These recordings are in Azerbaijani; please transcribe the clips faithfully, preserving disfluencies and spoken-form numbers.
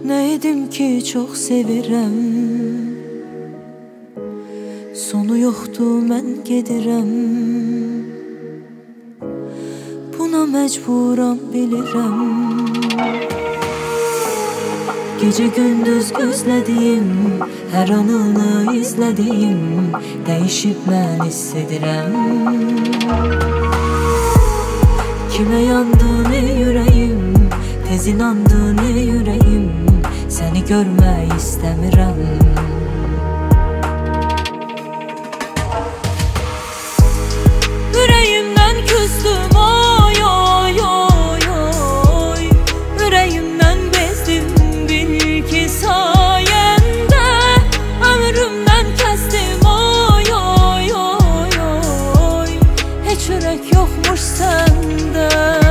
Nə edim ki, çox sevirəm. Sonu yoxdur, mən gedirəm. Buna məcburam, bilirəm. Gecə gündüz gözlədiyim, hər anını izlədiyim, dəyişib mən hiss edirəm. Kimə yandı ne ürəyim, tez inandı ne ürəyim, səni görmək istəmirəm. Ürəyimdən küstüm, oy oy oy oy. Ürəyimdən bezdim, bil ki sayəndə. Ömrümdən kəsdim, oy oy oy oy. Heç ürək yoxmuş səndə.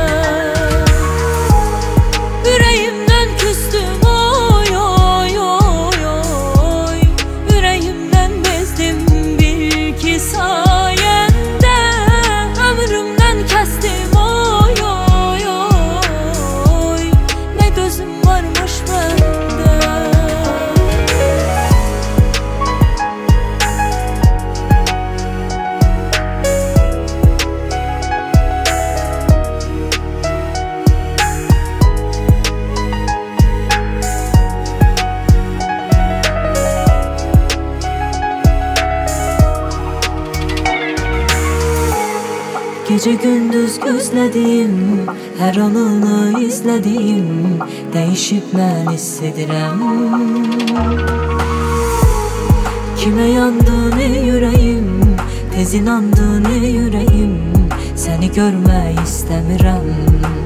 Ürəyimdən küstüm, oy oy oy oy. Ürəyimdən bezdim, bil ki sayəndə. Ömrümdən kəsdim, oy oy oy. Nə gözüm varmış məndə. Gecə gündüz gözlədiyim, hər anını izlədiyim, dəyişib mən hiss edirəm. Kimə yandı ne ürəyim, tez inandı ne ürəyim, səni görmək istəmirəm.